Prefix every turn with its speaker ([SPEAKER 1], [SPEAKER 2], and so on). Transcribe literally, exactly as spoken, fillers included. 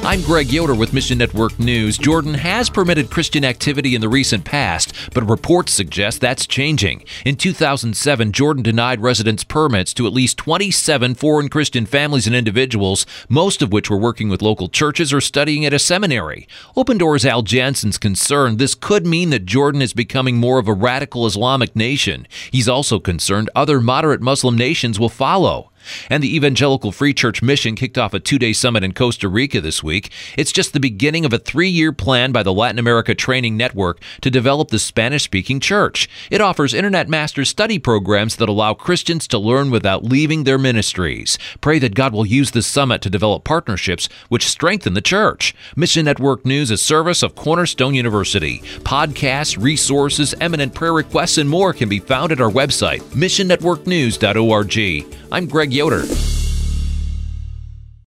[SPEAKER 1] I'm Greg Yoder with Mission Network News. Jordan has permitted Christian activity in the recent past, but reports suggest that's changing. In two thousand seven, Jordan denied residents permits to at least twenty-seven foreign Christian families and individuals, most of which were working with local churches or studying at a seminary. Open Doors' Al Jansen's concerned this could mean that Jordan is becoming more of a radical Islamic nation. He's also concerned other moderate Muslim nations will follow. And the Evangelical Free Church Mission kicked off a two-day summit in Costa Rica this week. It's just the beginning of a three-year plan by the Latin America Training Network to develop the Spanish-speaking church. It offers Internet Master's study programs that allow Christians to learn without leaving their ministries. Pray that God will use this summit to develop partnerships which strengthen the church. Mission Network News, a service of Cornerstone University. Podcasts, resources, eminent prayer requests, and more can be found at our website, mission network news dot org. I'm Greg Yoder.